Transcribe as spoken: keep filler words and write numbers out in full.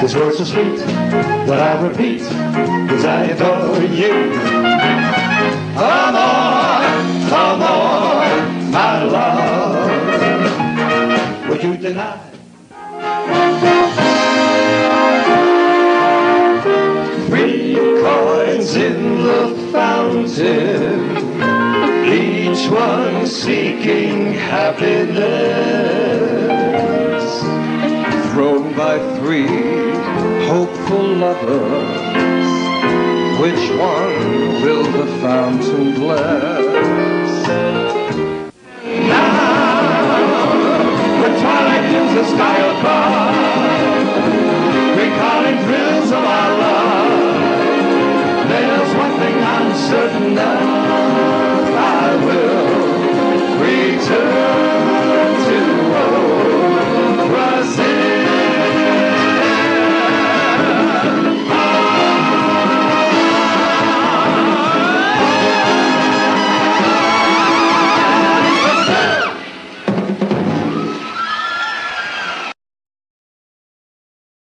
These words are sweet, that I repeat, cause I adore you. Come on, come on, my love, would you deny? Three coins in the fountain, each one seeking happiness, thrown by three hopeful lovers. Which one will the fountain bless? Now, when twilight dims the sky above, recalling thrills of our love, there's one thing I'm certain of.